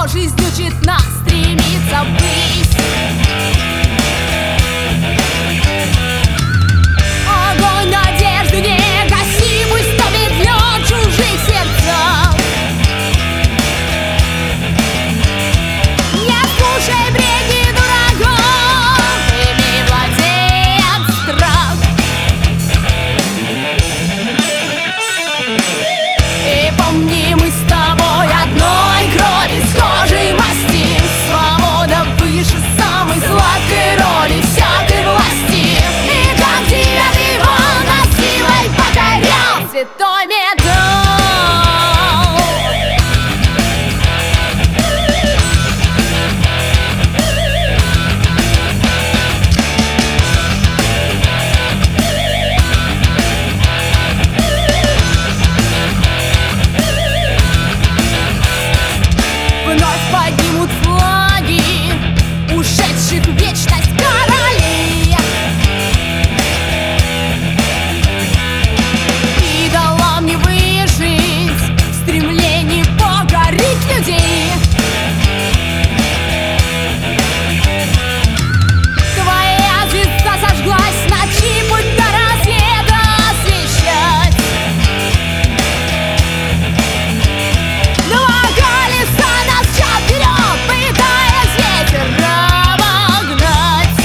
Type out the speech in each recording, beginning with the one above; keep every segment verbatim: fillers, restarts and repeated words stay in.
жизнь учит нас стремиться ввысь. Огонь надежды не гаси, пусть топит лед чужих сердцах. Не слушай бредни дураков, ими владеет страх. И помни, мы с тобой одной крови, схожей масти. Свобода выше самой сладкой роли всякой власти. И как девятый вал нас силой покорял святой металл. Вновь поднимут флаги ушедших в вечность королей. Идолам не выжить в стремлении покорить людей. Твоя звезда зажглась, ночи путь до рассвета освещать. Два колеса нас мчат вперед, пытаясь ветер обогнать.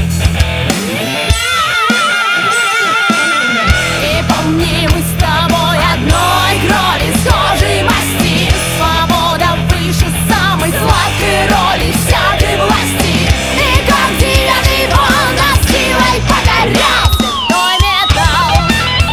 И помни, мы с тобой одной крови, схожей масти. Свобода выше самой сладкой роли всякой власти. И как девятый вал нас силой покорял святой металл.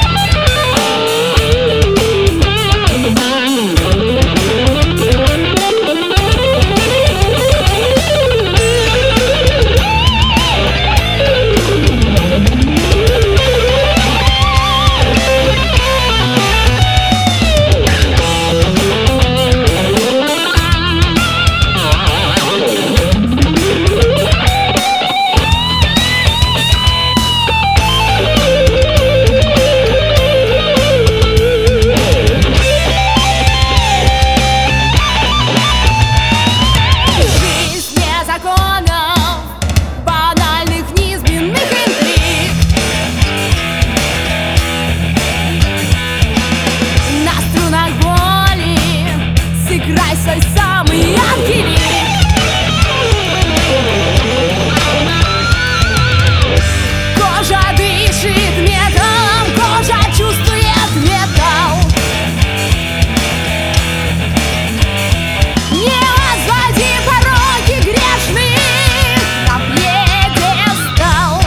Жизнь вне законов, банальных низменных интриг. На струнах боли сыграй свой самый яркий миг. Кожа дышит металлом, кожа чувствует металл. Не возводи пороки грешных на пьедестал.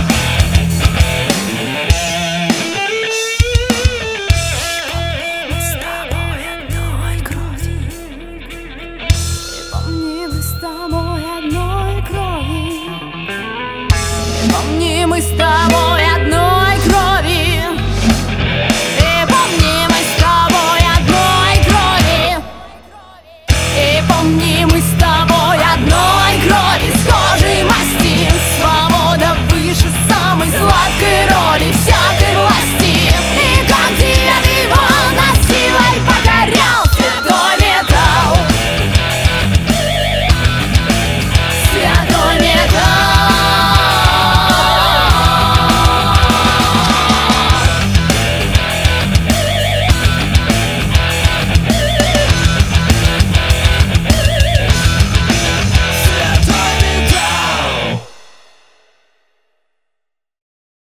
Помни, мы с тобой одной крови. Помни, мы с тобой одной крови. И помни, мы с тобой одной крови. И помни,